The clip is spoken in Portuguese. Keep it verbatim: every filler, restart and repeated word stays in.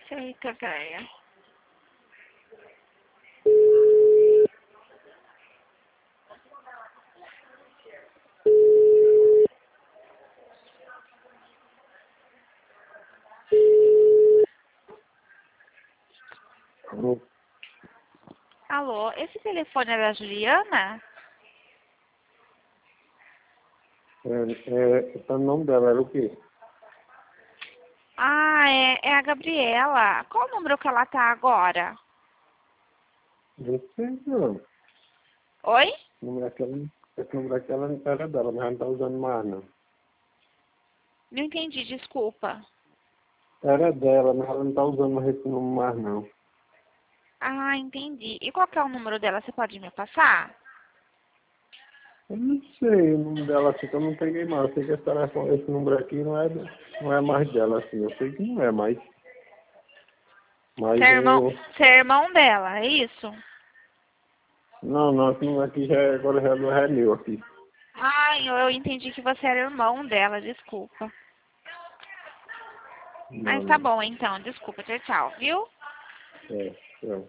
Eita, velha. Alô? Alô, esse telefone é da Juliana? É, é, tá no nome dela, era o quê? Ah, é, é a Gabriela. Qual o número que ela tá agora? Não sei, não. Oi? O número daquela, esse número daquela não era dela, mas ela não tá usando mais, não. Não entendi, desculpa. Era dela, mas ela não tá usando mais esse número mais, não. Ah, entendi. E qual que é o número dela? Você pode me passar? Eu não sei o nome dela, assim, que eu não peguei mais. Eu sei que esse, telefone, esse número aqui não é, não é mais dela, assim. Eu sei que não é mais. Você Mas é irmão, eu... você é irmão dela, é isso? Não, não, esse número aqui já é, agora já não é meu aqui. Ah, eu, eu entendi que você era irmão dela, desculpa. Não, Mas tá não. bom então, desculpa, tchau, tchau, viu? É, é.